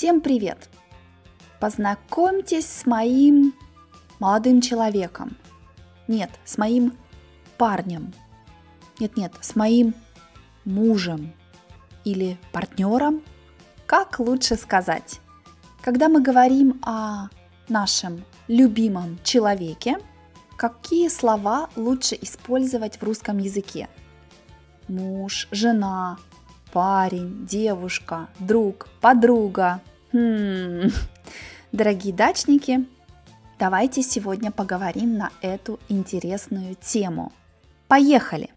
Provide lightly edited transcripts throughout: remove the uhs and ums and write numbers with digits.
Всем привет! Познакомьтесь с моим молодым человеком. Нет, с моим парнем. Нет, с моим мужем или партнером. Как лучше сказать? Когда мы говорим о нашем любимом человеке, какие слова лучше использовать в русском языке? Муж, жена, парень, девушка, друг, подруга. Дорогие дачники, давайте сегодня поговорим на эту интересную тему. Поехали!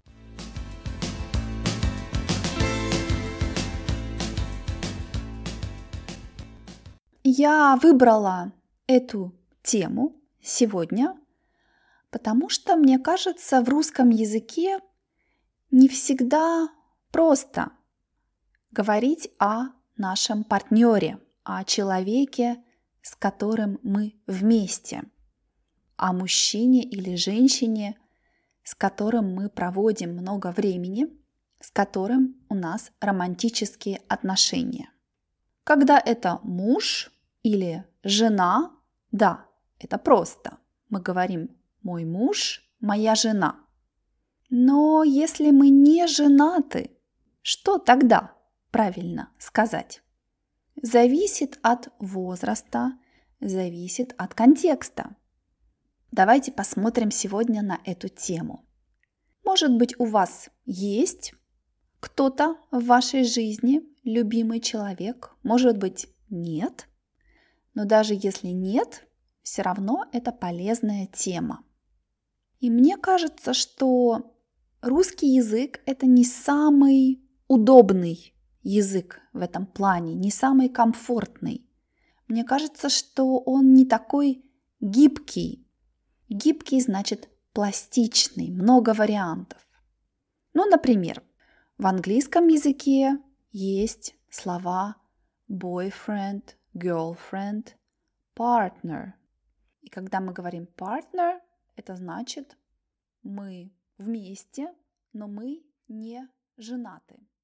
Я выбрала эту тему сегодня, потому что, мне кажется, в русском языке не всегда просто говорить о нашем партнере, о человеке, с которым мы вместе, о мужчине или женщине, с которым мы проводим много времени, с которым у нас романтические отношения. Когда это муж или жена, да, это просто. Мы говорим «мой муж», «моя жена». Но если мы не женаты, что тогда правильно сказать? Зависит от возраста, зависит от контекста. Давайте посмотрим сегодня на эту тему. Может быть, у вас есть кто-то в вашей жизни, любимый человек, может быть, нет. Но даже если нет, все равно это полезная тема. И мне кажется, что русский язык – это не самый удобный язык в этом плане, не самый комфортный. Мне кажется, что он не такой гибкий. Гибкий значит пластичный, много вариантов. Ну, например, в английском языке есть слова boyfriend, girlfriend, partner. И когда мы говорим partner, это значит мы вместе, но мы не женаты.